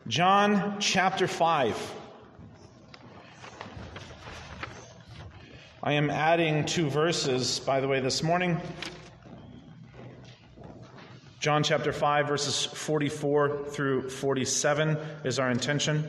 John chapter 5. I am adding 2 verses, by the way, this morning. John chapter 5, verses 44 through 47 is our intention.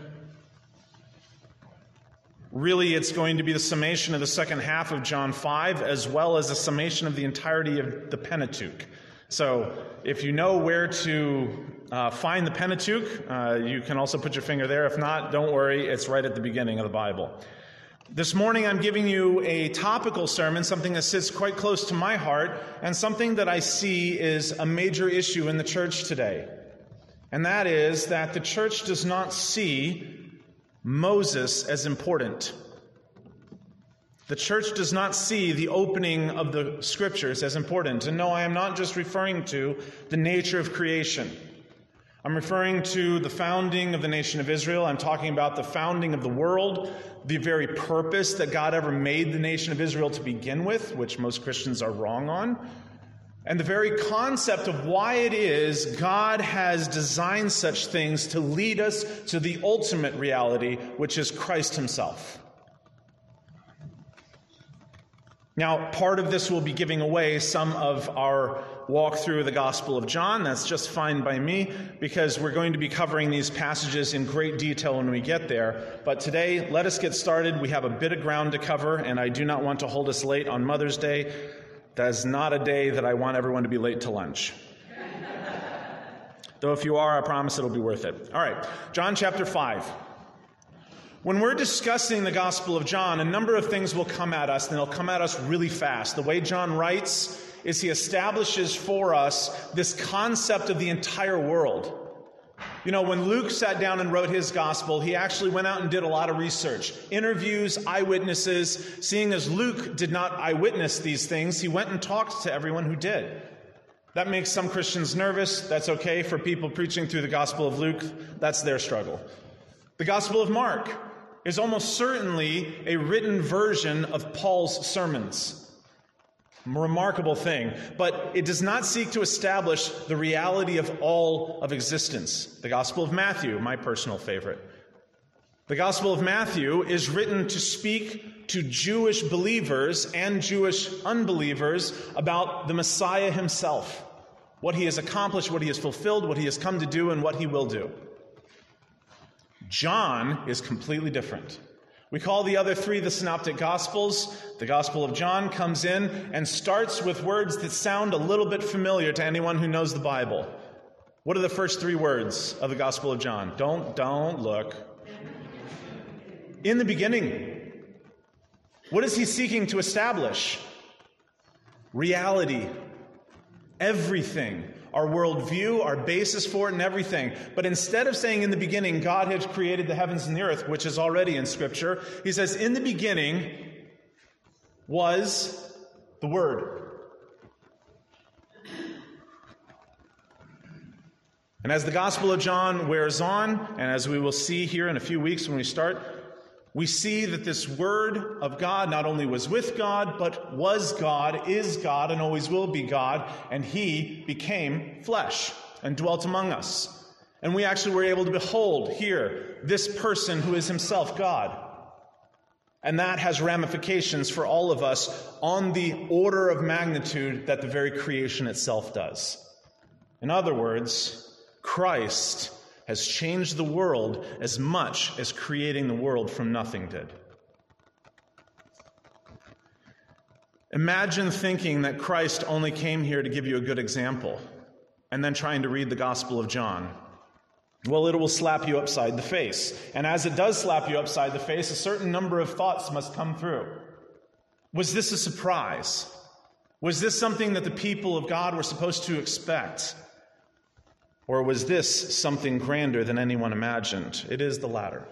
Really, it's going to be the summation of the second half of John 5, as well as a summation of the entirety of the Pentateuch. So, if you know where to find the Pentateuch, you can also put your finger there. If not, don't worry, it's right at the beginning of the Bible. This morning I'm giving you a topical sermon, something that sits quite close to my heart, and something that I see is a major issue in the church today. And that is that the church does not see Moses as important. The church does not see the opening of the scriptures as important. And no, I am not just referring to the nature of creation. I'm referring to the founding of the nation of Israel. I'm talking about the founding of the world, the very purpose that God ever made the nation of Israel to begin with, which most Christians are wrong on, and the very concept of why it is God has designed such things to lead us to the ultimate reality, which is Christ himself. Now, part of this will be giving away some of our walk through the Gospel of John. That's just fine by me, because we're going to be covering these passages in great detail when we get there. But today, let us get started. We have a bit of ground to cover, and I do not want to hold us late on Mother's Day. That is not a day that I want everyone to be late to lunch. Though if you are, I promise it'll be worth it. All right, John chapter 5. When we're discussing the Gospel of John, a number of things will come at us, and they'll come at us really fast. The way John writes is he establishes for us this concept of the entire world. You know, when Luke sat down and wrote his Gospel, he actually went out and did a lot of research. Interviews, eyewitnesses. Seeing as Luke did not eyewitness these things, he went and talked to everyone who did. That makes some Christians nervous. That's okay for people preaching through the Gospel of Luke. That's their struggle. The Gospel of Mark is almost certainly a written version of Paul's sermons. A remarkable thing. But it does not seek to establish the reality of all of existence. The Gospel of Matthew, my personal favorite. The Gospel of Matthew is written to speak to Jewish believers and Jewish unbelievers about the Messiah himself. What he has accomplished, what he has fulfilled, what he has come to do, and what he will do. John is completely different. We call the other 3 the Synoptic Gospels. The Gospel of John comes in and starts with words that sound a little bit familiar to anyone who knows the Bible. What are the first 3 words of the Gospel of John? Don't look. In the beginning. What is he seeking to establish? Reality. Everything. Our worldview, our basis for it, and everything. But instead of saying in the beginning, God had created the heavens and the earth, which is already in Scripture, he says, in the beginning was the Word. And as the Gospel of John wears on, and as we will see here in a few weeks when we start, we see that this Word of God not only was with God, but was God, is God, and always will be God, and he became flesh and dwelt among us. And we actually were able to behold here this person who is himself God. And that has ramifications for all of us on the order of magnitude that the very creation itself does. In other words, Christ has changed the world as much as creating the world from nothing did. Imagine thinking that Christ only came here to give you a good example, and then trying to read the Gospel of John. Well, it will slap you upside the face. And as it does slap you upside the face, a certain number of thoughts must come through. Was this a surprise? Was this something that the people of God were supposed to expect? Or was this something grander than anyone imagined? It is the latter.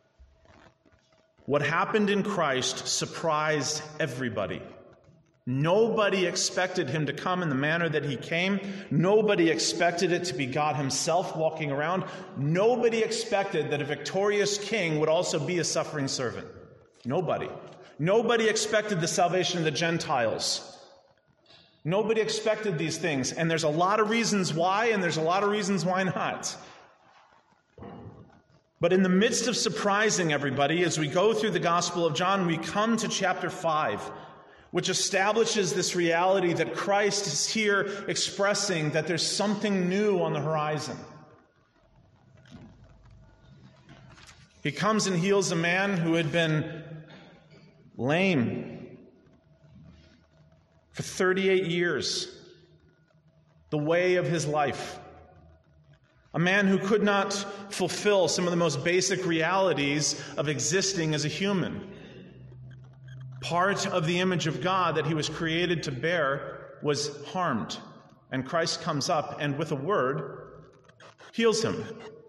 What happened in Christ surprised everybody. Nobody expected him to come in the manner that he came. Nobody expected it to be God himself walking around. Nobody expected that a victorious king would also be a suffering servant. Nobody. Nobody expected the salvation of the Gentiles. Nobody expected these things, and there's a lot of reasons why, and there's a lot of reasons why not. But in the midst of surprising everybody, as we go through the Gospel of John, we come to chapter 5, which establishes this reality that Christ is here expressing that there's something new on the horizon. He comes and heals a man who had been lame for 38 years, the way of his life. A man who could not fulfill some of the most basic realities of existing as a human. Part of the image of God that he was created to bear was harmed. And Christ comes up and with a word heals him.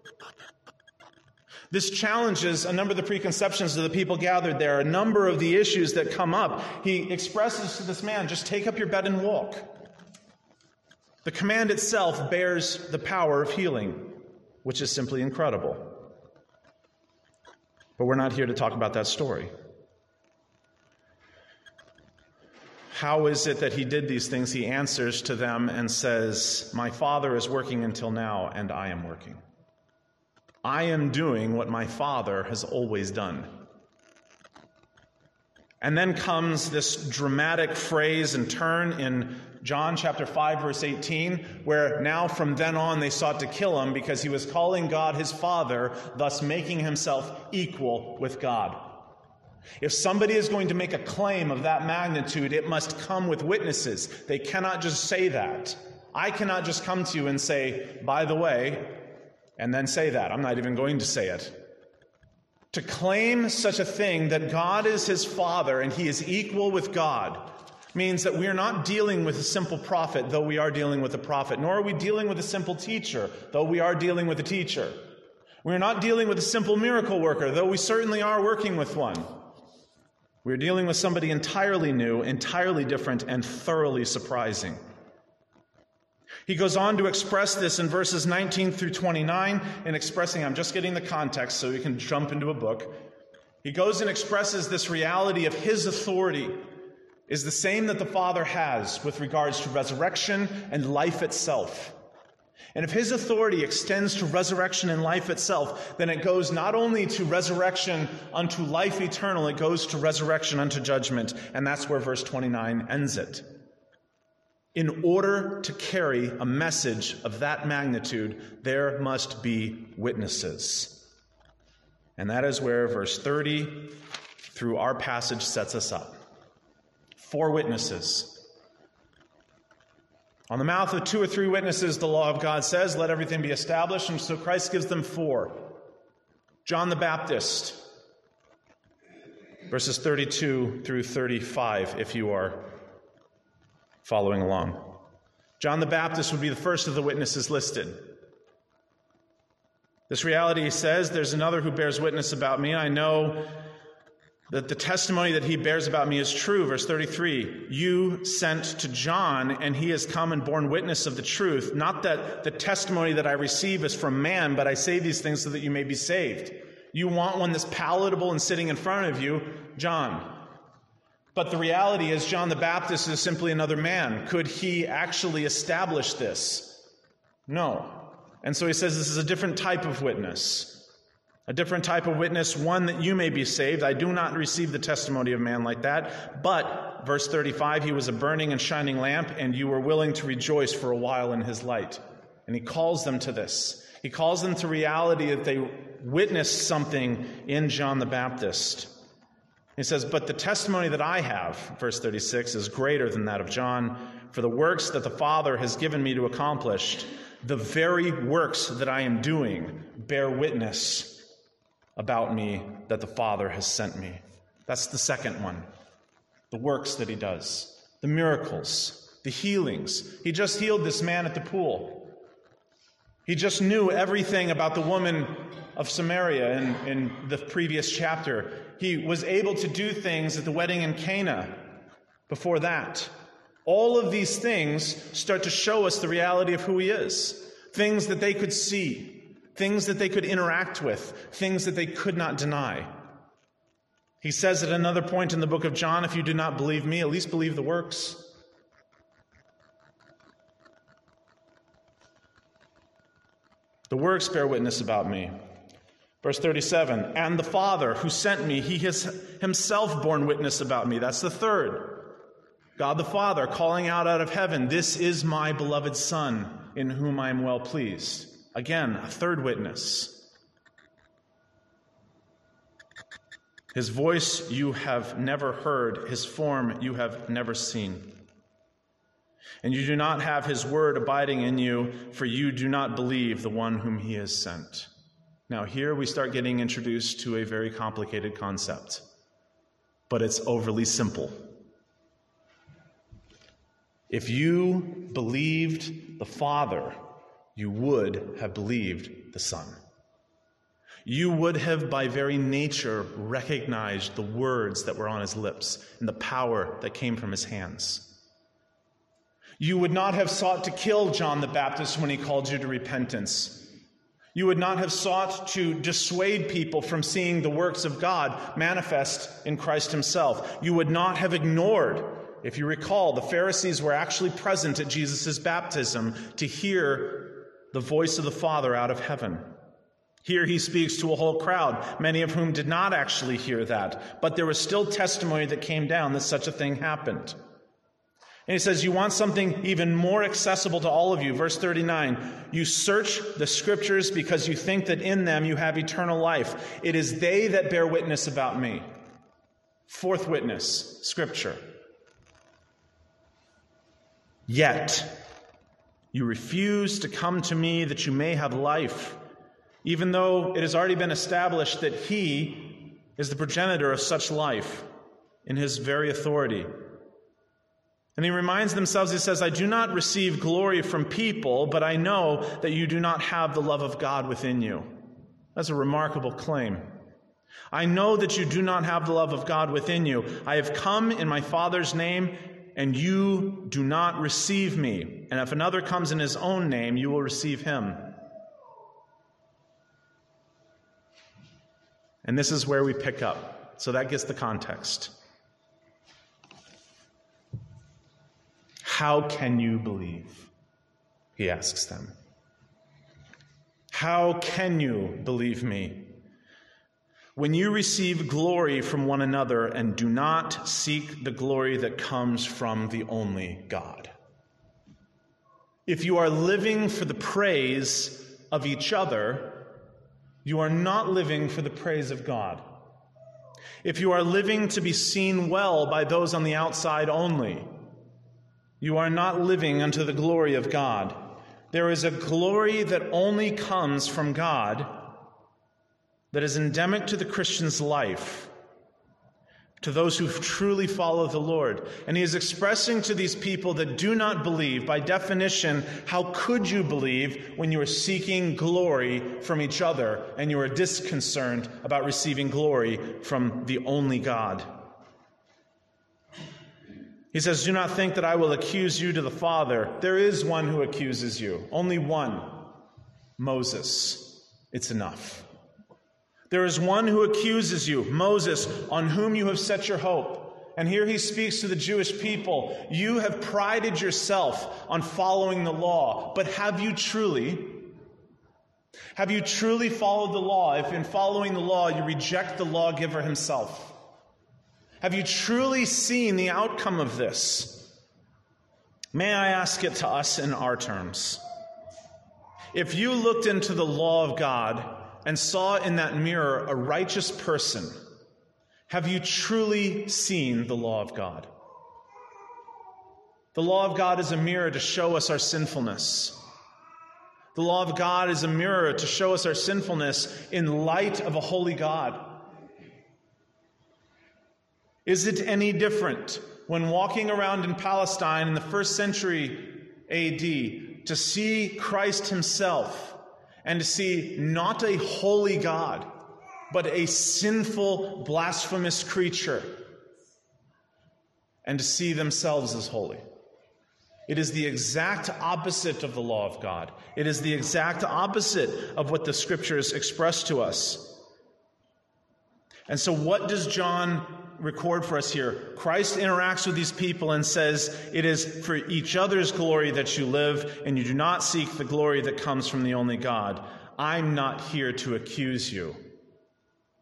This challenges a number of the preconceptions of the people gathered there, a number of the issues that come up. He expresses to this man, just take up your bed and walk. The command itself bears the power of healing, which is simply incredible. But we're not here to talk about that story. How is it that he did these things? He answers to them and says, my Father is working until now, and I am working. I am doing what my Father has always done. And then comes this dramatic phrase and turn in John chapter 5, verse 18, where now from then on they sought to kill him because he was calling God his Father, thus making himself equal with God. If somebody is going to make a claim of that magnitude, it must come with witnesses. They cannot just say that. I cannot just come to you and say, by the way, and then say that. I'm not even going to say it. To claim such a thing, that God is his Father and he is equal with God, means that we are not dealing with a simple prophet, though we are dealing with a prophet, nor are we dealing with a simple teacher, though we are dealing with a teacher. We are not dealing with a simple miracle worker, though we certainly are working with one. We are dealing with somebody entirely new, entirely different, and thoroughly surprising. He goes on to express this in verses 19 through 29, in expressing, I'm just getting the context so we can jump into a book. He goes and expresses this reality of his authority is the same that the Father has with regards to resurrection and life itself. And if his authority extends to resurrection and life itself, then it goes not only to resurrection unto life eternal, it goes to resurrection unto judgment. And that's where verse 29 ends it. In order to carry a message of that magnitude, there must be witnesses. And that is where verse 30 through our passage sets us up. 4 witnesses. On the mouth of 2 or 3 witnesses, the law of God says, let everything be established. And so Christ gives them 4. John the Baptist, verses 32 through 35, if you are following along. John the Baptist would be the first of the witnesses listed. This reality says, there's another who bears witness about me. I know that the testimony that he bears about me is true. Verse 33, you sent to John, and he has come and borne witness of the truth. Not that the testimony that I receive is from man, but I say these things so that you may be saved. You want one that's palatable and sitting in front of you, John. But the reality is John the Baptist is simply another man. Could he actually establish this? No. And so he says this is a different type of witness. A different type of witness, one that you may be saved. I do not receive the testimony of man like that. But, verse 35, he was a burning and shining lamp, and you were willing to rejoice for a while in his light. And he calls them to this. He calls them to reality that they witnessed something in John the Baptist. He says, but the testimony that I have, verse 36, is greater than that of John. For the works that the Father has given me to accomplish, the very works that I am doing, bear witness about me that the Father has sent me. That's the second one. The works that he does. The miracles. The healings. He just healed this man at the pool. He just knew everything about the woman of Samaria in the previous chapter. He was able to do things at the wedding in Cana before that. All of these things start to show us the reality of who he is. Things that they could see. Things that they could interact with, things that they could not deny. He says at another point in the book of John, if you do not believe me, at least believe the works. The works bear witness about me. Verse 37, and the Father who sent me, he has himself borne witness about me. That's the third. God the Father calling out of heaven, this is my beloved Son, in whom I am well pleased. Again, a third witness. His voice you have never heard, his form you have never seen. And you do not have his word abiding in you, for you do not believe the one whom he has sent. Now here we start getting introduced to a very complicated concept, but it's overly simple. If you believed the Father, you would have believed the Son. You would have, by very nature, recognized the words that were on his lips and the power that came from his hands. You would not have sought to kill John the Baptist when he called you to repentance. You would not have sought to dissuade people from seeing the works of God manifest in Christ himself. You would not have ignored, if you recall, the Pharisees were actually present at Jesus' baptism to hear the voice of the Father out of heaven. Here he speaks to a whole crowd, many of whom did not actually hear that, but there was still testimony that came down that such a thing happened. And he says, you want something even more accessible to all of you. Verse 39, you search the scriptures because you think that in them you have eternal life. It is they that bear witness about me. Fourth witness, scripture. Yet you refuse to come to me that you may have life, even though it has already been established that he is the progenitor of such life in his very authority. And he reminds themselves, he says, I do not receive glory from people, but I know that you do not have the love of God within you. That's a remarkable claim. I know that you do not have the love of God within you. I have come in my Father's name, and you do not receive me. And if another comes in his own name, you will receive him. And this is where we pick up. So that gets the context. How can you believe? He asks them. How can you believe me? When you receive glory from one another and do not seek the glory that comes from the only God. If you are living for the praise of each other, you are not living for the praise of God. If you are living to be seen well by those on the outside only, you are not living unto the glory of God. There is a glory that only comes from God that is endemic to the Christian's life, to those who truly follow the Lord. And he is expressing to these people that do not believe, by definition, how could you believe when you are seeking glory from each other and you are disconcerted about receiving glory from the only God? He says, do not think that I will accuse you to the Father. There is one who accuses you. Only one. Moses. It's enough. There is one who accuses you, Moses, on whom you have set your hope. And here he speaks to the Jewish people. You have prided yourself on following the law, but have you truly followed the law if in following the law you reject the lawgiver himself? Have you truly seen the outcome of this? May I ask it to us in our terms? If you looked into the law of God and saw in that mirror a righteous person, have you truly seen the law of God? The law of God is a mirror to show us our sinfulness. The law of God is a mirror to show us our sinfulness in light of a holy God. Is it any different when walking around in Palestine in the 1st century AD to see Christ himself and to see not a holy God, but a sinful, blasphemous creature, and to see themselves as holy? It is the exact opposite of the law of God. It is the exact opposite of what the Scriptures express to us. And so what does John record for us here? Christ interacts with these people and says, it is for each other's glory that you live, and you do not seek the glory that comes from the only God. I'm not here to accuse you.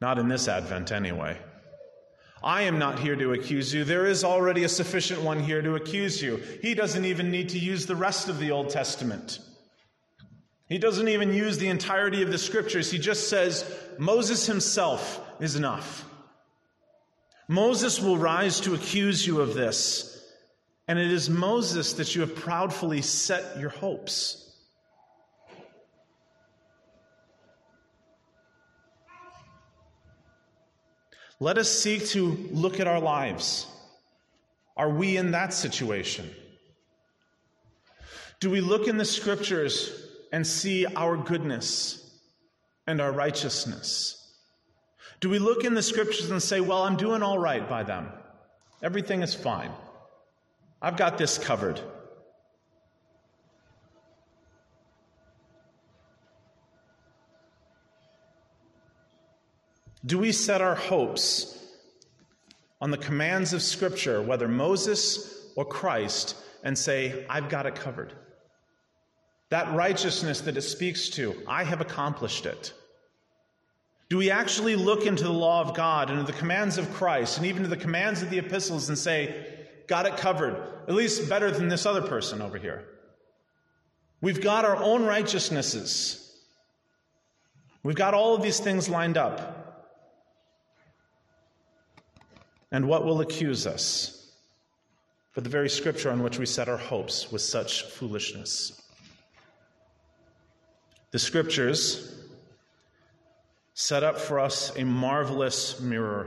Not in this Advent, anyway. I am not here to accuse you. There is already a sufficient one here to accuse you. He doesn't even need to use the rest of the Old Testament. He doesn't even use the entirety of the Scriptures. He just says, Moses himself is enough. Moses will rise to accuse you of this, and it is Moses that you have proudly set your hopes. Let us seek to look at our lives. Are we in that situation? Do we look in the Scriptures and see our goodness and our righteousness? Do we look in the Scriptures and say, well, I'm doing all right by them. Everything is fine. I've got this covered. Do we set our hopes on the commands of Scripture, whether Moses or Christ, and say, I've got it covered? That righteousness that it speaks to, I have accomplished it. Do we actually look into the law of God and into the commands of Christ and even to the commands of the epistles and say, got it covered, at least better than this other person over here? We've got our own righteousnesses. We've got all of these things lined up. And what will accuse us for the very Scripture on which we set our hopes with such foolishness? The Scriptures set up for us a marvelous mirror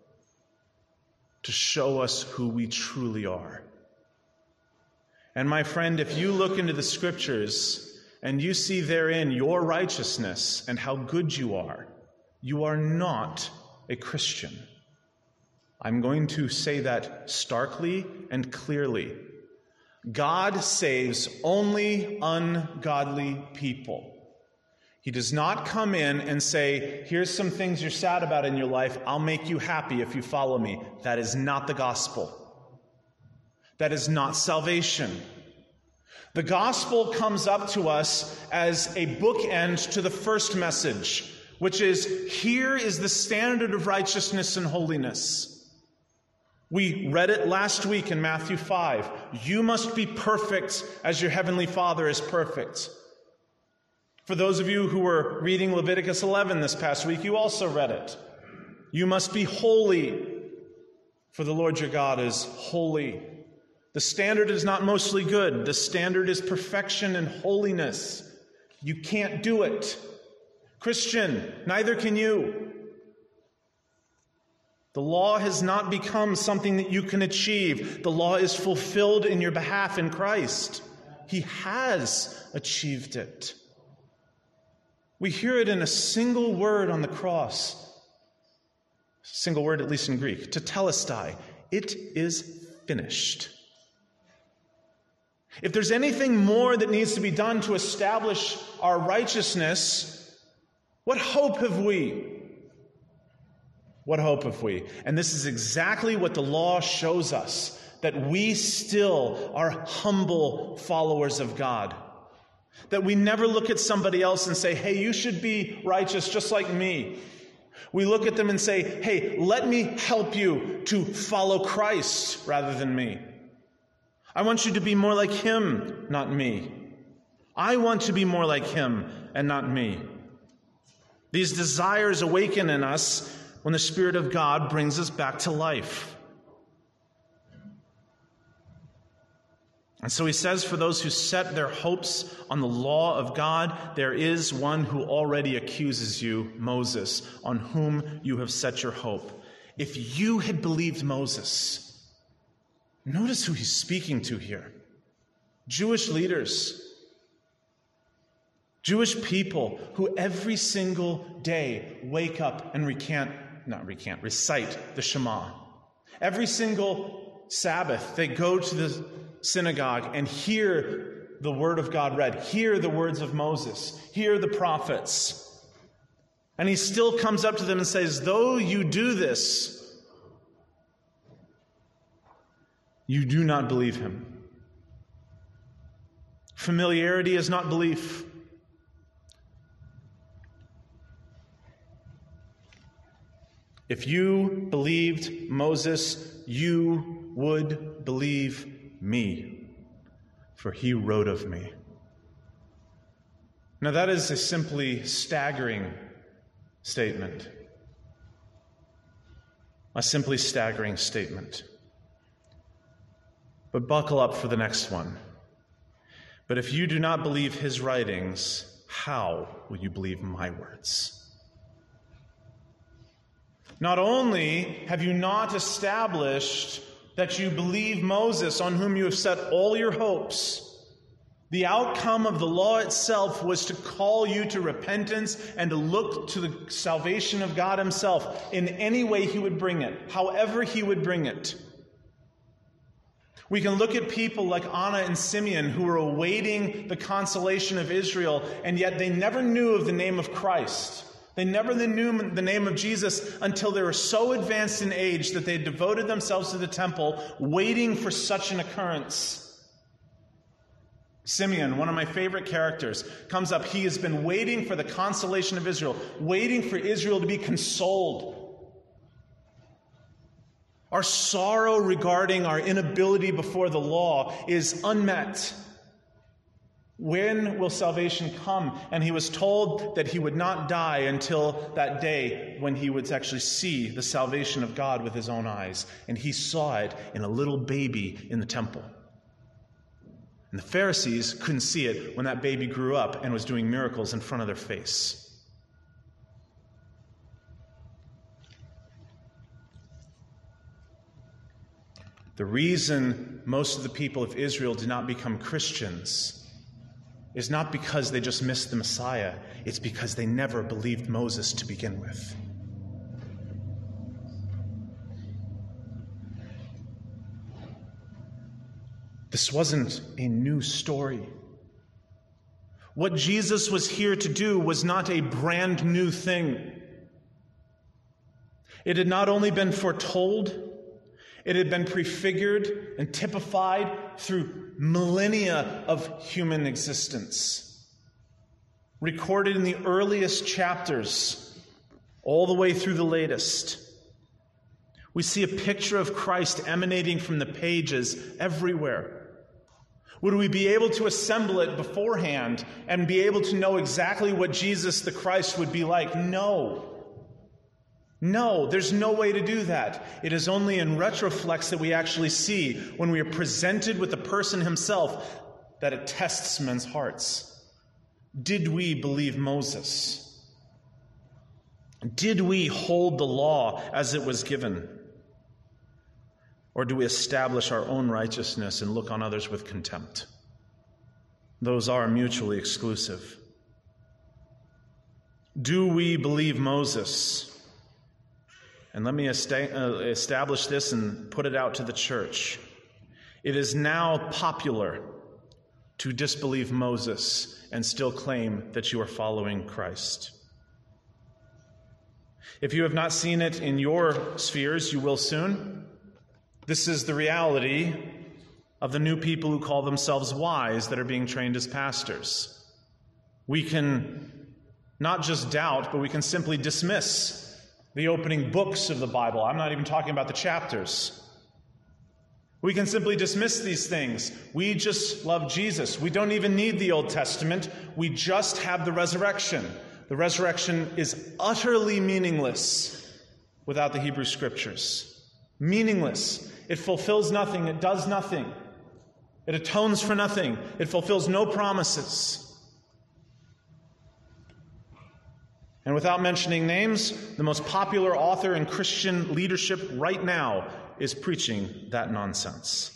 to show us who we truly are. And my friend, if you look into the Scriptures and you see therein your righteousness and how good you are not a Christian. I'm going to say that starkly and clearly. God saves only ungodly people. He does not come in and say, here's some things you're sad about in your life. I'll make you happy if you follow me. That is not the gospel. That is not salvation. The gospel comes up to us as a bookend to the first message, which is, here is the standard of righteousness and holiness. We read it last week in Matthew 5. You must be perfect as your heavenly Father is perfect. For those of you who were reading Leviticus 11 this past week, you also read it. You must be holy, for the Lord your God is holy. The standard is not mostly good. The standard is perfection and holiness. You can't do it. Christian, neither can you. The law has not become something that you can achieve. The law is fulfilled in your behalf in Christ. He has achieved it. We hear it in a single word on the cross. Single word, at least in Greek, tetelestai. It is finished. If there's anything more that needs to be done to establish our righteousness, what hope have we? What hope have we? And this is exactly what the law shows us, that we still are humble followers of God. That we never look at somebody else and say, hey, you should be righteous just like me. We look at them and say, hey, let me help you to follow Christ rather than me. I want you to be more like him, not me. I want to be more like him and not me. These desires awaken in us when the Spirit of God brings us back to life. And so he says, for those who set their hopes on the law of God, there is one who already accuses you, Moses, on whom you have set your hope. If you had believed Moses, notice who he's speaking to here. Jewish leaders, Jewish people who every single day wake up and recite the Shema. Every single Sabbath, they go to the synagogue and hear the word of God read, hear the words of Moses, hear the prophets. And he still comes up to them and says, though you do this, you do not believe him. Familiarity is not belief. If you believed Moses, you would believe me, for he wrote of me. Now that is a simply staggering statement. A simply staggering statement. But buckle up for the next one. But if you do not believe his writings, how will you believe my words? Not only have you not established that you believe Moses, on whom you have set all your hopes, the outcome of the law itself was to call you to repentance and to look to the salvation of God himself in any way he would bring it, however he would bring it. We can look at people like Anna and Simeon who were awaiting the consolation of Israel, and yet they never knew of the name of Christ. They never knew the name of Jesus until they were so advanced in age that they had devoted themselves to the temple, waiting for such an occurrence. Simeon, one of my favorite characters, comes up. He has been waiting for the consolation of Israel, waiting for Israel to be consoled. Our sorrow regarding our inability before the law is unmet. When will salvation come? And he was told that he would not die until that day when he would actually see the salvation of God with his own eyes. And he saw it in a little baby in the temple. And the Pharisees couldn't see it when that baby grew up and was doing miracles in front of their face. The reason most of the people of Israel did not become Christians is not because they just missed the Messiah. It's because they never believed Moses to begin with. This wasn't a new story. What Jesus was here to do was not a brand new thing. It had not only been foretold, it had been prefigured and typified through millennia of human existence. Recorded in the earliest chapters, all the way through the latest. We see a picture of Christ emanating from the pages everywhere. Would we be able to assemble it beforehand and be able to know exactly what Jesus the Christ would be like? No. No, there's no way to do that. It is only in retroflex that we actually see, when we are presented with the person himself, that it tests men's hearts. Did we believe Moses? Did we hold the law as it was given? Or do we establish our own righteousness and look on others with contempt? Those are mutually exclusive. Do we believe Moses? And let me establish this and put it out to the church. It is now popular to disbelieve Moses and still claim that you are following Christ. If you have not seen it in your spheres, you will soon. This is the reality of the new people who call themselves wise that are being trained as pastors. We can not just doubt, but we can simply dismiss the opening books of the Bible. I'm not even talking about the chapters. We can simply dismiss these things. We just love Jesus. We don't even need the Old Testament. We just have the resurrection. The resurrection is utterly meaningless without the Hebrew Scriptures. Meaningless. It fulfills nothing. It does nothing. It atones for nothing. It fulfills no promises. And without mentioning names, the most popular author in Christian leadership right now is preaching that nonsense.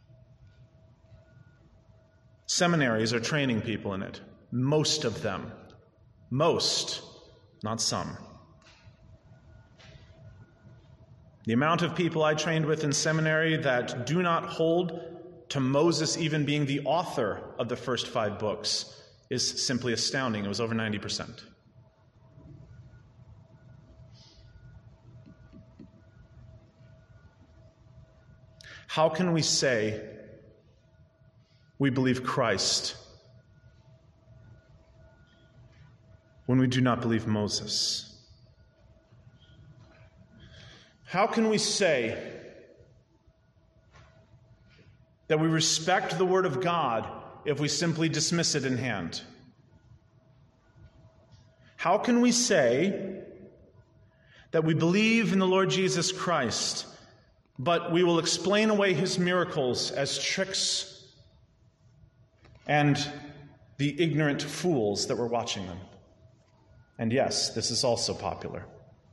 Seminaries are training people in it. Most of them. Most, not some. The amount of people I trained with in seminary that do not hold to Moses even being the author of the first 5 books is simply astounding. It was over 90%. How can we say we believe Christ when we do not believe Moses? How can we say that we respect the Word of God if we simply dismiss it in hand? How can we say that we believe in the Lord Jesus Christ, but we will explain away his miracles as tricks and the ignorant fools that were watching them? And yes, this is also popular.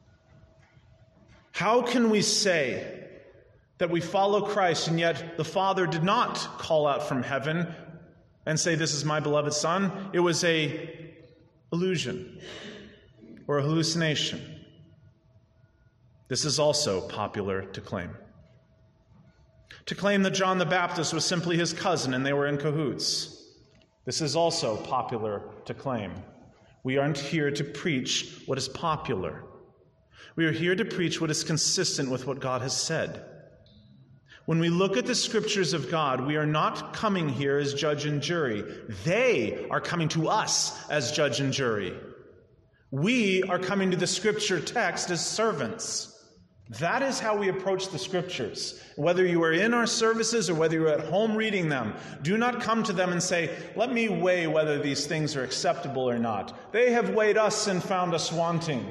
How can we say that we follow Christ, and yet the Father did not call out from heaven and say, "This is my beloved Son"? It was an illusion or a hallucination. This is also popular to claim. To claim that John the Baptist was simply his cousin and they were in cahoots. This is also popular to claim. We aren't here to preach what is popular. We are here to preach what is consistent with what God has said. When we look at the scriptures of God, we are not coming here as judge and jury. They are coming to us as judge and jury. We are coming to the scripture text as servants. That is how we approach the scriptures. Whether you are in our services or whether you're at home reading them, do not come to them and say, "Let me weigh whether these things are acceptable or not. They have weighed us and found us wanting."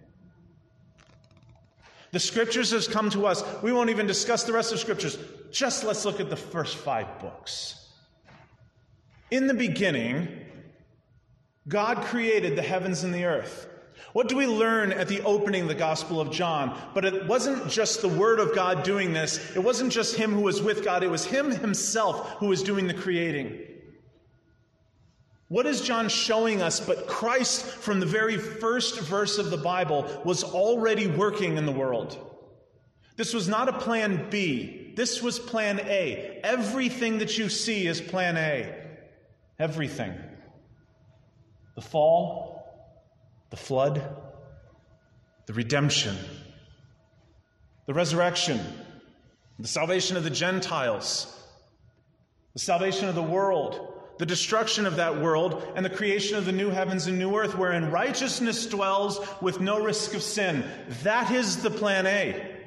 The scriptures has come to us. We won't even discuss the rest of scriptures. Just let's look at the first 5 books. In the beginning, God created the heavens and the earth. What do we learn at the opening of the Gospel of John? But it wasn't just the Word of God doing this. It wasn't just him who was with God. It was him himself who was doing the creating. What is John showing us? But Christ, from the very first verse of the Bible, was already working in the world. This was not a plan B. This was plan A. Everything that you see is plan A. Everything. The fall, the flood, the redemption, the resurrection, the salvation of the Gentiles, the salvation of the world, the destruction of that world, and the creation of the new heavens and new earth, wherein righteousness dwells with no risk of sin. That is the plan A.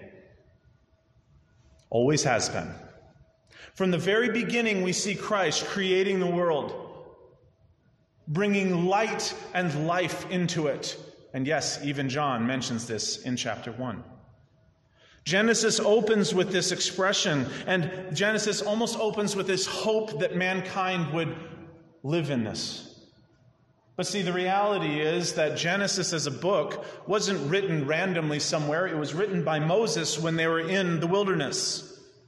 Always has been. From the very beginning, we see Christ creating the world, bringing light and life into it. And yes, even John mentions this in chapter 1. Genesis opens with this expression, and Genesis almost opens with this hope that mankind would live in this. But see, the reality is that Genesis as a book wasn't written randomly somewhere. It was written by Moses when they were in the wilderness.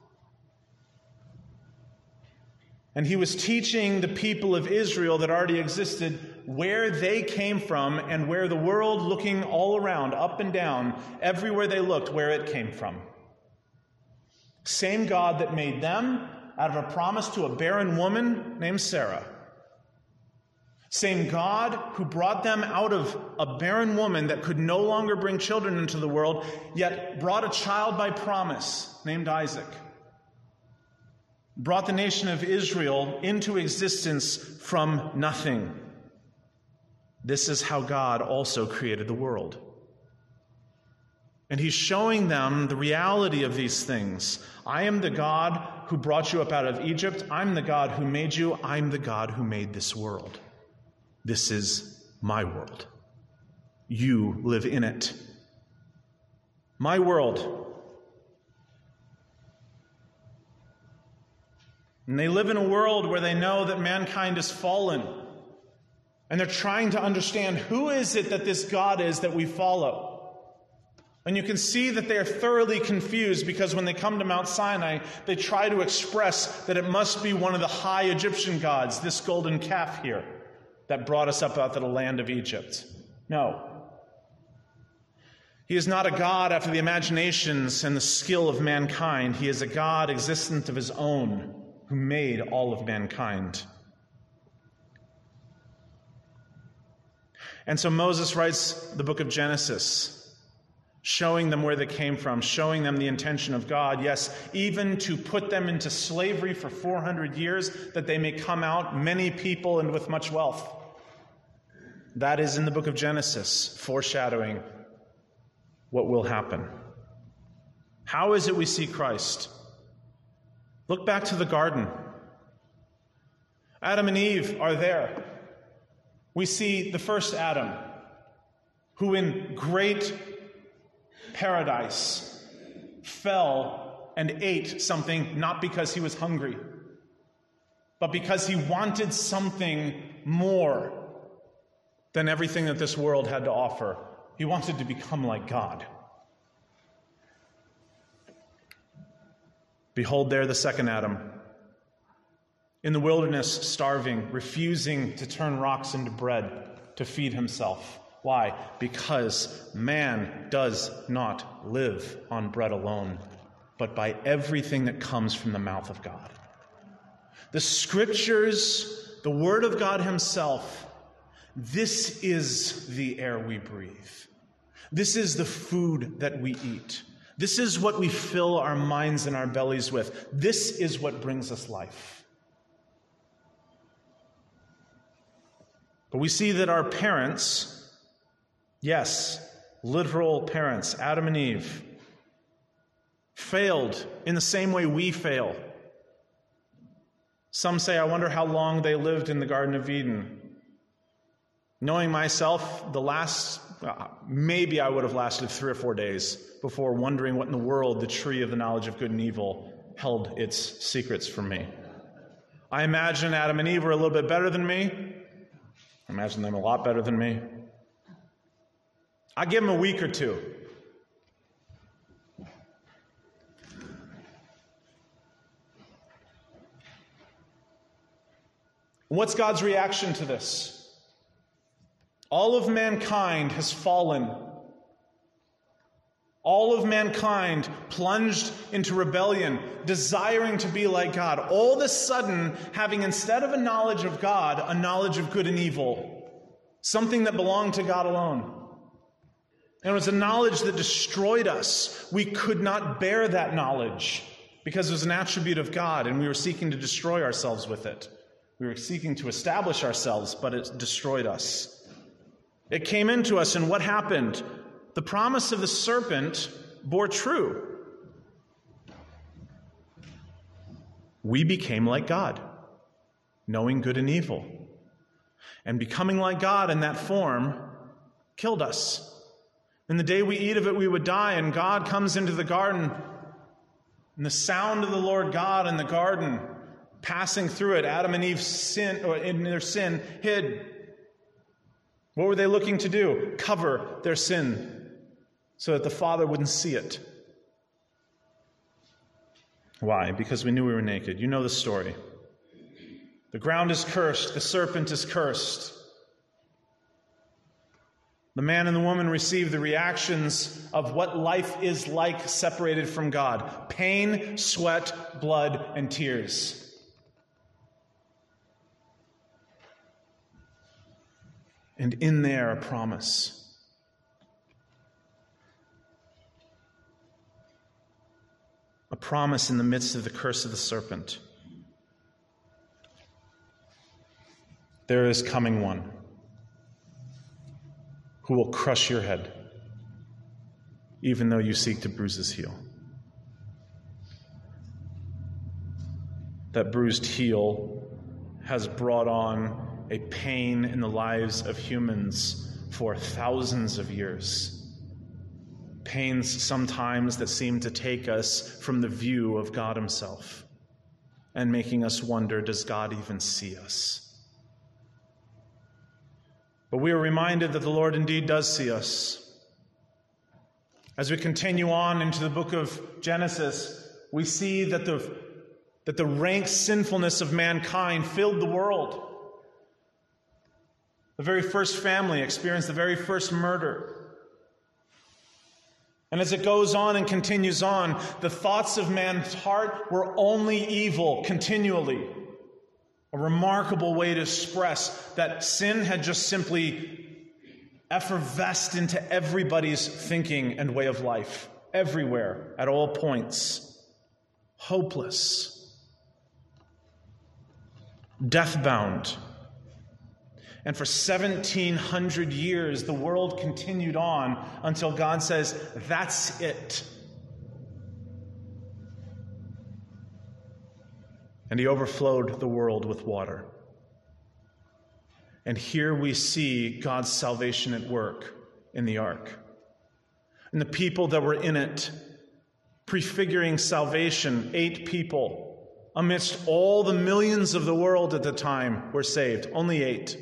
And he was teaching the people of Israel that already existed where they came from and where the world, looking all around, up and down, everywhere they looked, where it came from. Same God that made them out of a promise to a barren woman named Sarah. Same God who brought them out of a barren woman that could no longer bring children into the world, yet brought a child by promise named Isaac. Brought the nation of Israel into existence from nothing. This is how God also created the world. And he's showing them the reality of these things. I am the God who brought you up out of Egypt. I'm the God who made you. I'm the God who made this world. This is my world. You live in it. My world. And they live in a world where they know that mankind is fallen. And they're trying to understand, who is it that this God is that we follow? And you can see that they are thoroughly confused, because when they come to Mount Sinai, they try to express that it must be one of the high Egyptian gods, this golden calf here, that brought us up out of the land of Egypt. No. He is not a God after the imaginations and the skill of mankind. He is a God existent of his own, who made all of mankind. And so Moses writes the book of Genesis, showing them where they came from, showing them the intention of God, yes, even to put them into slavery for 400 years, that they may come out many people and with much wealth. That is in the book of Genesis, foreshadowing what will happen. How is it we see Christ? Look back to the garden. Adam and Eve are there. We see the first Adam, who in great paradise fell and ate something not because he was hungry, but because he wanted something more than everything that this world had to offer. He wanted to become like God. Behold there the second Adam, in the wilderness, starving, refusing to turn rocks into bread to feed himself. Why? Because man does not live on bread alone, but by everything that comes from the mouth of God. The Scriptures, the Word of God himself, this is the air we breathe. This is the food that we eat. This is what we fill our minds and our bellies with. This is what brings us life. But we see that our parents, yes, literal parents, Adam and Eve, failed in the same way we fail. Some say, I wonder how long they lived in the Garden of Eden. Knowing myself, maybe I would have lasted 3 or 4 days before wondering what in the world the tree of the knowledge of good and evil held its secrets from me. I imagine Adam and Eve were a little bit better than me. I imagine them a lot better than me. I give them a week or two. What's God's reaction to this? All of mankind has fallen. All of mankind plunged into rebellion, desiring to be like God. All of a sudden, having instead of a knowledge of God, a knowledge of good and evil. Something that belonged to God alone. And it was a knowledge that destroyed us. We could not bear that knowledge because it was an attribute of God, and we were seeking to destroy ourselves with it. We were seeking to establish ourselves, but it destroyed us. It came into us, and what happened? The promise of the serpent bore true. We became like God, knowing good and evil. And becoming like God in that form killed us. And the day we eat of it, we would die, and God comes into the garden, and the sound of the Lord God in the garden, passing through it, Adam and Eve's sin, or in their sin, hid. What were they looking to do? Cover their sin so that the Father wouldn't see it. Why? Because we knew we were naked. You know the story. The ground is cursed. The serpent is cursed. The man and the woman receive the reactions of what life is like separated from God. Pain, sweat, blood, and tears. And in there, a promise. A promise in the midst of the curse of the serpent. There is coming one who will crush your head, even though you seek to bruise his heel. That bruised heel has brought on a pain in the lives of humans for thousands of years. Pains sometimes that seem to take us from the view of God himself and making us wonder, does God even see us? But we are reminded that the Lord indeed does see us. As we continue on into the book of Genesis, we see that the rank sinfulness of mankind filled the world. The very first family experienced the very first murder. And as it goes on and continues on, the thoughts of man's heart were only evil continually. A remarkable way to express that sin had just simply effervesced into everybody's thinking and way of life, everywhere, at all points. Hopeless. Death-bound. And for 1,700 years, the world continued on until God says, that's it. and he overflowed the world with water. And here we see God's salvation at work in the ark. And the people that were in it, prefiguring salvation, 8 people, amidst all the millions of the world at the time, were saved. Only 8.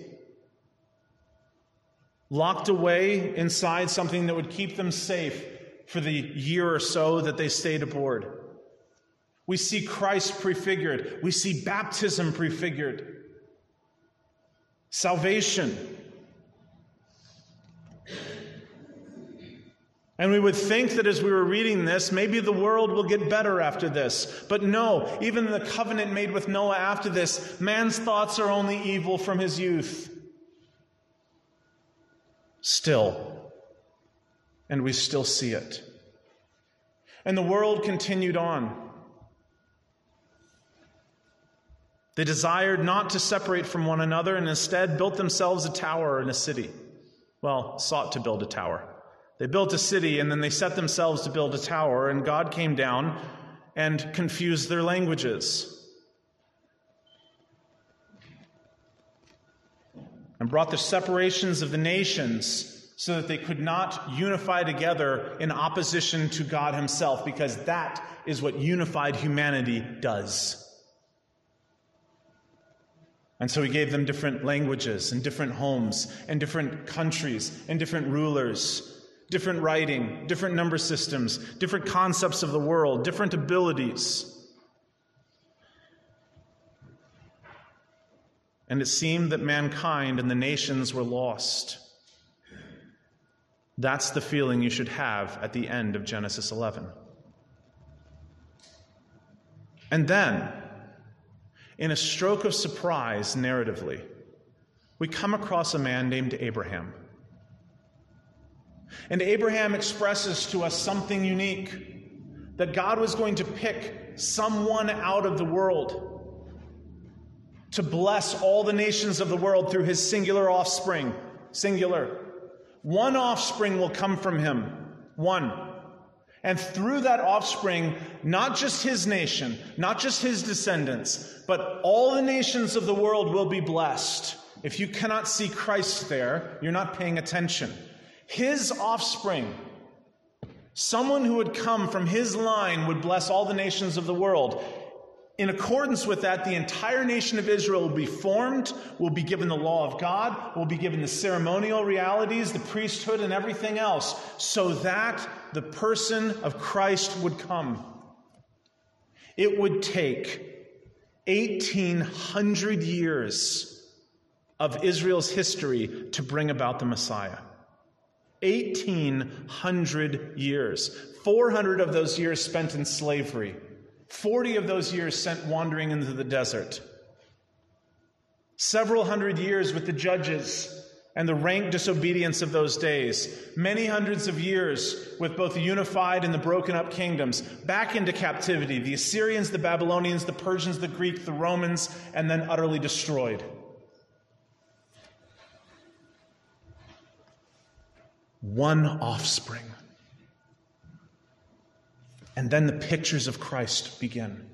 Locked away inside something that would keep them safe for the year or so that they stayed aboard. We see Christ prefigured. We see baptism prefigured. Salvation. And we would think that as we were reading this, maybe the world will get better after this. But no, even the covenant made with Noah after this, man's thoughts are only evil from his youth. Still. And we still see it. And the world continued on. They desired not to separate from one another and instead built themselves a tower in a city. Well, sought to build a tower. They built a city and then they set themselves to build a tower, and God came down and confused their languages and brought the separations of the nations so that they could not unify together in opposition to God himself, because that is what unified humanity does. And so he gave them different languages and different homes and different countries and different rulers, different writing, different number systems, different concepts of the world, different abilities. And it seemed that mankind and the nations were lost. That's the feeling you should have at the end of Genesis 11. And then, in a stroke of surprise, narratively, we come across a man named Abraham. And Abraham expresses to us something unique, that God was going to pick someone out of the world to bless all the nations of the world through his singular offspring. Singular. One offspring will come from him. One. And through that offspring, not just his nation, not just his descendants, but all the nations of the world will be blessed. If you cannot see Christ there, you're not paying attention. His offspring, someone who would come from his line, would bless all the nations of the world. In accordance with that, the entire nation of Israel will be formed, will be given the law of God, will be given the ceremonial realities, the priesthood, and everything else, so that the person of Christ would come. It would take 1,800 years of Israel's history to bring about the Messiah. 1,800 years. 400 of those years spent in slavery. 40 of those years sent wandering into the desert. Several hundred years with the judges and the rank disobedience of those days. Many hundreds of years with both the unified and the broken up kingdoms. Back into captivity. The Assyrians, the Babylonians, the Persians, the Greeks, the Romans, and then utterly destroyed. One offspring. And then the pictures of Christ begin.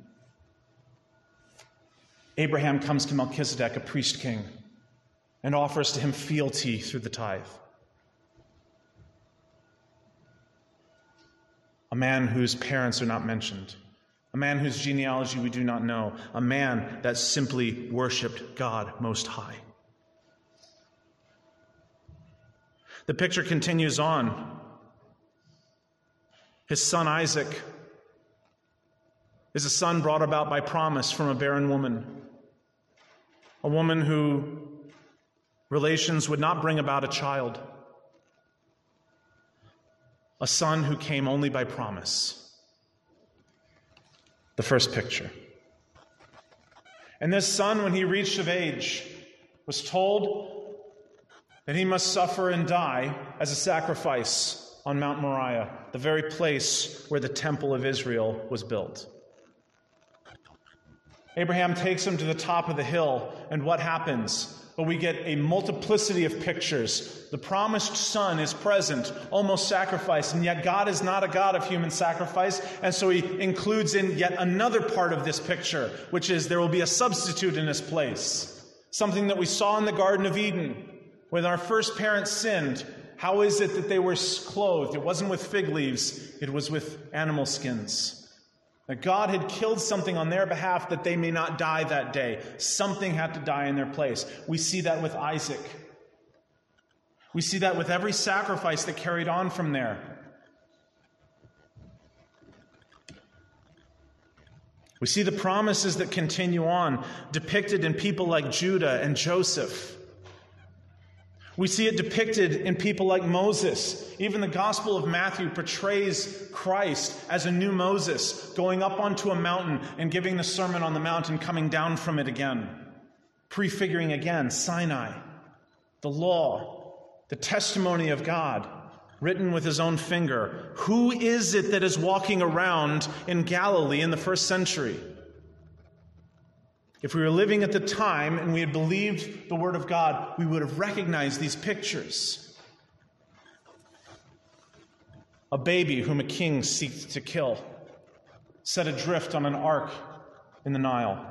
Abraham comes to Melchizedek, a priest king, and offers to him fealty through the tithe. A man whose parents are not mentioned. A man whose genealogy we do not know. A man that simply worshipped God Most High. The picture continues on. His son Isaac is a son brought about by promise from a barren woman. A woman who relations would not bring about a child. A son who came only by promise. The first picture. And this son, when he reached of age, was told that he must suffer and die as a sacrifice on Mount Moriah, the very place where the temple of Israel was built. Abraham takes him to the top of the hill, and what happens? but we get a multiplicity of pictures. The promised Son is present, almost sacrificed, and yet God is not a God of human sacrifice, and so he includes in yet another part of this picture, which is there will be a substitute in his place. Something that we saw in the Garden of Eden. When our first parents sinned, how is it that they were clothed? It wasn't with fig leaves, it was with animal skins. That God had killed something on their behalf that they may not die that day. Something had to die in their place. We see that with Isaac. We see that with every sacrifice that carried on from there. We see the promises that continue on, depicted in people like Judah and Joseph. We see it depicted in people like Moses. Even the Gospel of Matthew portrays Christ as a new Moses, going up onto a mountain and giving the Sermon on the Mount and coming down from it again. Prefiguring again Sinai, the law, the testimony of God, written with his own finger. Who is it that is walking around in Galilee in the first century? If we were living at the time and we had believed the word of God, we would have recognized these pictures. A baby whom a king seeks to kill, set adrift on an ark in the Nile.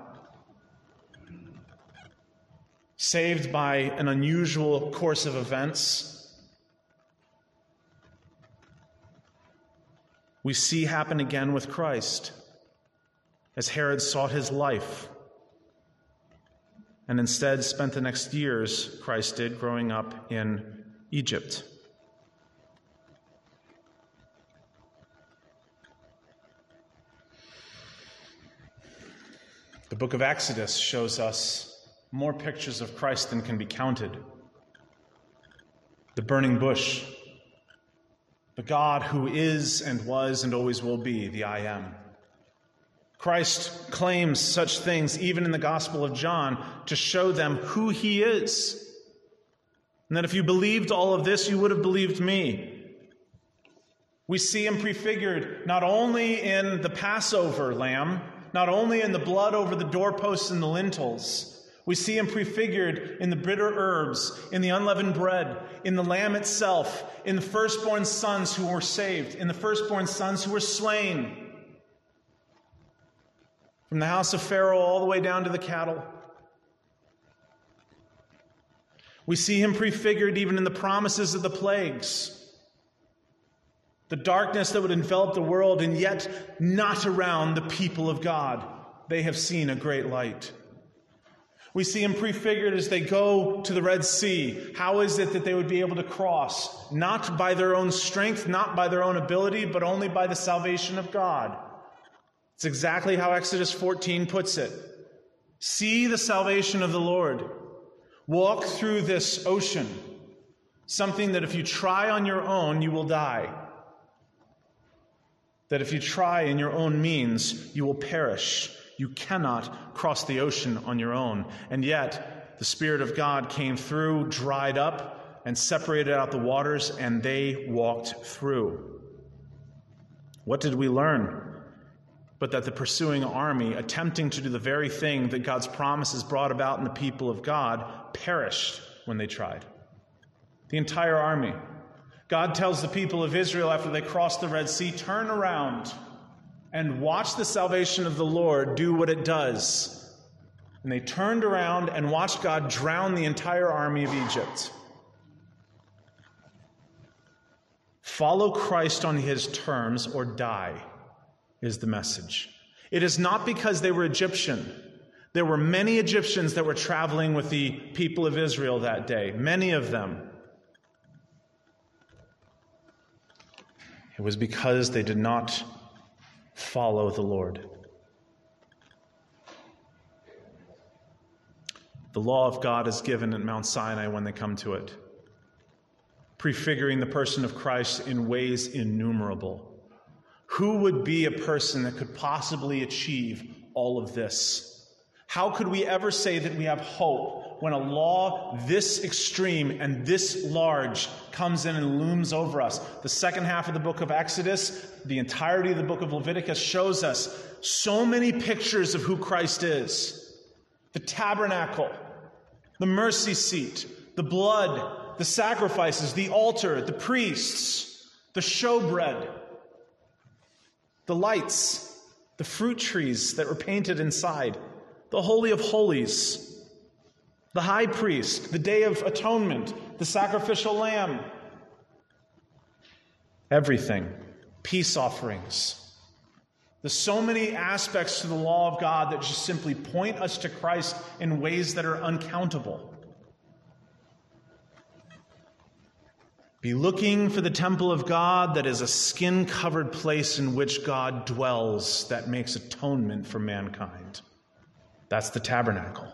Saved by an unusual course of events. We see happen again with Christ, as Herod sought his life, and instead spent the next years, Christ did, growing up in Egypt. The book of Exodus shows us more pictures of Christ than can be counted. The burning bush, the God who is and was and always will be, the I Am. Christ claims such things even in the Gospel of John to show them who he is. And that if you believed all of this, you would have believed me. We see him prefigured not only in the Passover lamb, not only in the blood over the doorposts and the lintels. We see him prefigured in the bitter herbs, in the unleavened bread, in the lamb itself, in the firstborn sons who were saved, in the firstborn sons who were slain. From the house of Pharaoh all the way down to the cattle. We see him prefigured even in the promises of the plagues. The darkness that would envelop the world, and yet not around the people of God. They have seen a great light. We see him prefigured as they go to the Red Sea. How is it that they would be able to cross? Not by their own strength, not by their own ability, but only by the salvation of God. It's exactly how Exodus 14 puts it. See the salvation of the Lord. Walk through this ocean, something that if you try on your own, you will die. That if you try in your own means, you will perish. You cannot cross the ocean on your own. And yet, the Spirit of God came through, dried up, and separated out the waters, and they walked through. What did we learn? But that the pursuing army, attempting to do the very thing that God's promises brought about in the people of God, perished when they tried. The entire army. God tells the people of Israel after they cross the Red Sea, turn around and watch the salvation of the Lord do what it does. And they turned around and watched God drown the entire army of Egypt. Follow Christ on his terms or die, is the message. It is not because they were Egyptian. There were many Egyptians that were traveling with the people of Israel that day, many of them. It was because they did not follow the Lord. The law of God is given at Mount Sinai when they come to it, prefiguring the person of Christ in ways innumerable. Who would be a person that could possibly achieve all of this? How could we ever say that we have hope when a law this extreme and this large comes in and looms over us? The second half of the book of Exodus, the entirety of the book of Leviticus shows us so many pictures of who Christ is. The tabernacle, the mercy seat, the blood, the sacrifices, the altar, the priests, the showbread, the lights, the fruit trees that were painted inside, the Holy of Holies, the high priest, the Day of Atonement, the sacrificial lamb, everything, peace offerings. There's so many aspects to the law of God that just simply point us to Christ in ways that are uncountable. Be looking for the temple of God that is a skin-covered place in which God dwells, that makes atonement for mankind. That's the tabernacle.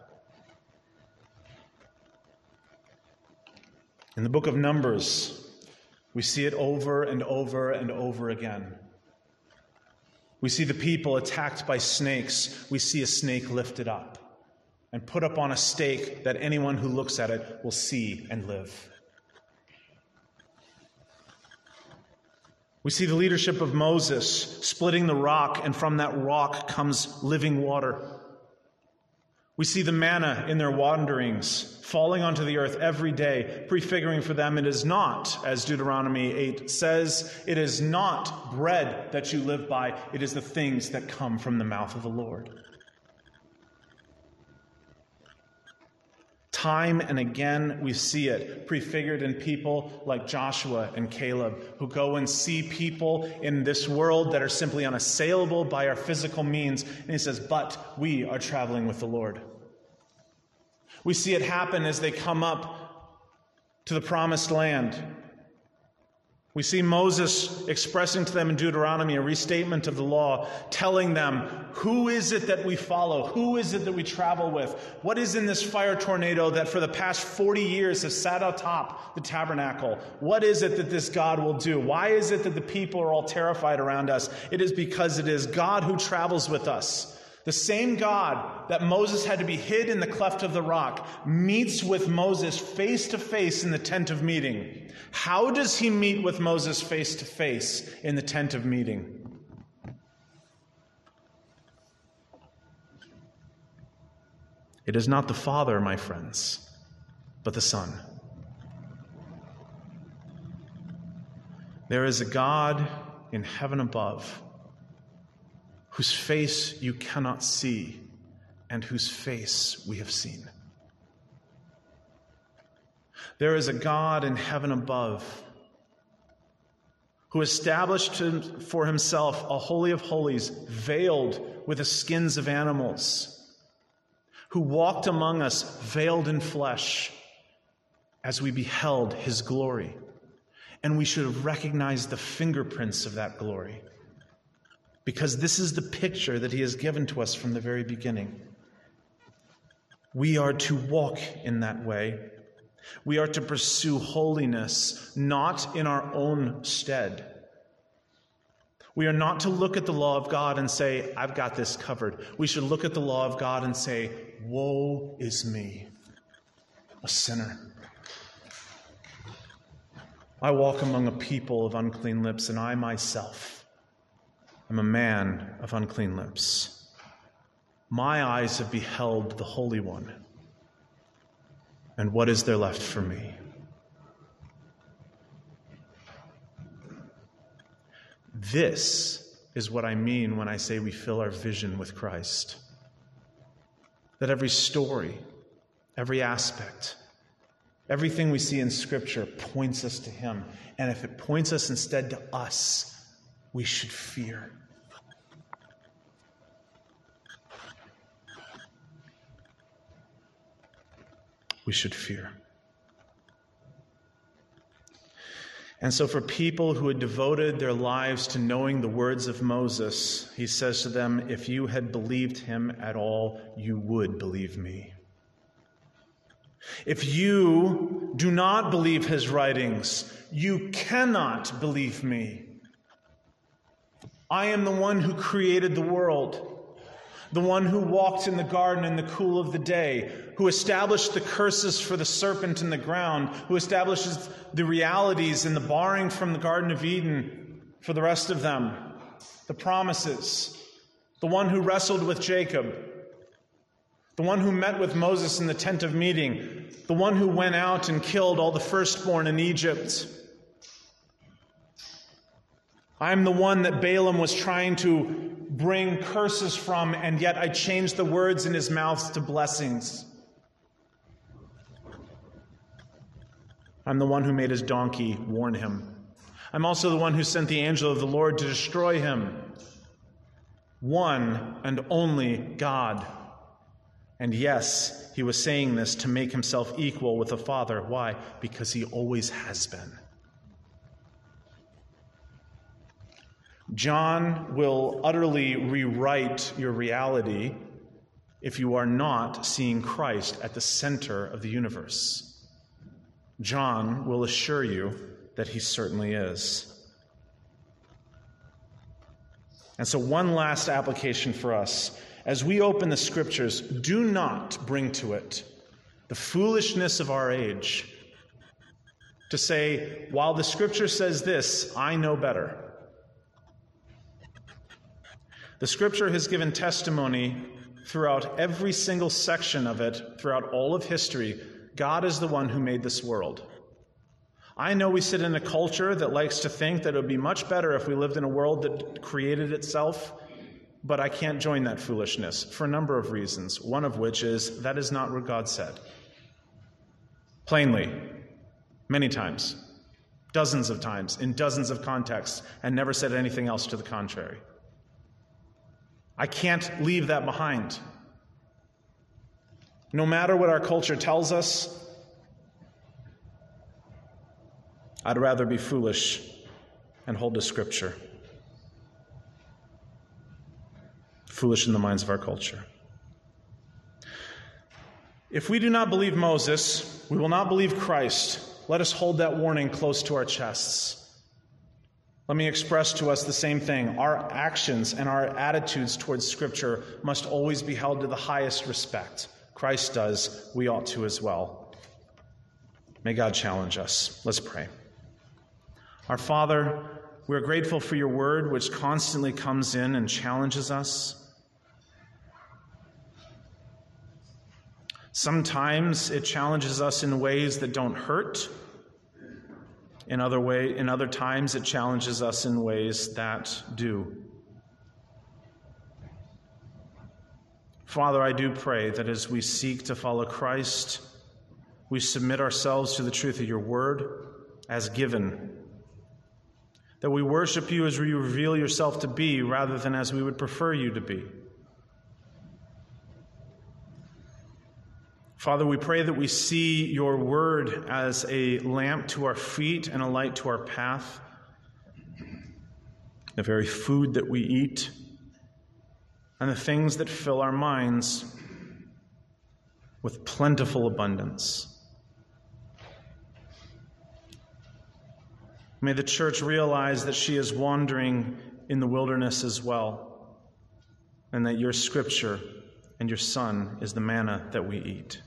In the book of Numbers, we see it over and over and over again. We see the people attacked by snakes. We see a snake lifted up and put up on a stake that anyone who looks at it will see and live. We see the leadership of Moses splitting the rock, and from that rock comes living water. We see the manna in their wanderings falling onto the earth every day, prefiguring for them it is not, as Deuteronomy 8 says, it is not bread that you live by, it is the things that come from the mouth of the Lord. Time and again we see it prefigured in people like Joshua and Caleb, who go and see people in this world that are simply unassailable by our physical means. And he says, but we are traveling with the Lord. We see it happen as they come up to the promised land. We see Moses expressing to them in Deuteronomy a restatement of the law, telling them, who is it that we follow? Who is it that we travel with? What is in this fire tornado that for the past 40 years has sat atop the tabernacle? What is it that this God will do? Why is it that the people are all terrified around us? It is because it is God who travels with us. The same God that Moses had to be hid in the cleft of the rock meets with Moses face to face in the tent of meeting. How does he meet with Moses face to face in the tent of meeting? It is not the Father, my friends, but the Son. There is a God in heaven above, whose face you cannot see, and whose face we have seen. There is a God in heaven above, who established for himself a holy of holies, veiled with the skins of animals, who walked among us veiled in flesh, as we beheld his glory. And we should have recognized the fingerprints of that glory, because this is the picture that he has given to us from the very beginning. We are to walk in that way. We are to pursue holiness, not in our own stead. We are not to look at the law of God and say, I've got this covered. We should look at the law of God and say, woe is me, a sinner. I walk among a people of unclean lips, and I myself I'm a man of unclean lips. My eyes have beheld the Holy One. And what is there left for me? This is what I mean when I say we fill our vision with Christ. That every story, every aspect, everything we see in Scripture points us to him. And if it points us instead to us, we should fear. We should fear. And so for people who had devoted their lives to knowing the words of Moses, he says to them, if you had believed him at all, you would believe me. If you do not believe his writings, you cannot believe me. I am the one who created the world, the one who walked in the garden in the cool of the day, who established the curses for the serpent in the ground, who establishes the realities in the barring from the Garden of Eden for the rest of them, the promises, the one who wrestled with Jacob, the one who met with Moses in the tent of meeting, the one who went out and killed all the firstborn in Egypt. I'm the one that Balaam was trying to bring curses from, and yet I changed the words in his mouth to blessings. I'm the one who made his donkey warn him. I'm also the one who sent the angel of the Lord to destroy him. One and only God. And yes, he was saying this to make himself equal with the Father. Why? Because he always has been. John will utterly rewrite your reality if you are not seeing Christ at the center of the universe. John will assure you that he certainly is. And so one last application for us. As we open the Scriptures, do not bring to it the foolishness of our age to say, while the Scripture says this, I know better. The Scripture has given testimony throughout every single section of it, throughout all of history. God is the one who made this world. I know we sit in a culture that likes to think that it would be much better if we lived in a world that created itself, but I can't join that foolishness for a number of reasons, one of which is that is not what God said. Plainly, many times, dozens of times, in dozens of contexts, and never said anything else to the contrary. I can't leave that behind. No matter what our culture tells us, I'd rather be foolish and hold to Scripture. Foolish in the minds of our culture. If we do not believe Moses, we will not believe Christ. Let us hold that warning close to our chests. Let me express to us the same thing. Our actions and our attitudes towards Scripture must always be held to the highest respect. Christ does, we ought to as well. May God challenge us. Let's pray. Our Father, we are grateful for your word, which constantly comes in and challenges us. Sometimes it challenges us in ways that don't hurt. In other times it challenges us in ways that do. Father, I do pray that as we seek to follow Christ, we submit ourselves to the truth of your word as given. That we worship you as you reveal yourself to be rather than as we would prefer you to be. Father, we pray that we see your word as a lamp to our feet and a light to our path, the very food that we eat, and the things that fill our minds with plentiful abundance. May the church realize that she is wandering in the wilderness as well, and that your Scripture and your Son is the manna that we eat.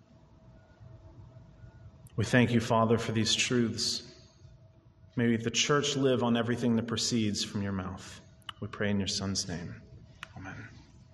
We thank you, Father, for these truths. May the church live on everything that proceeds from your mouth. We pray in your Son's name.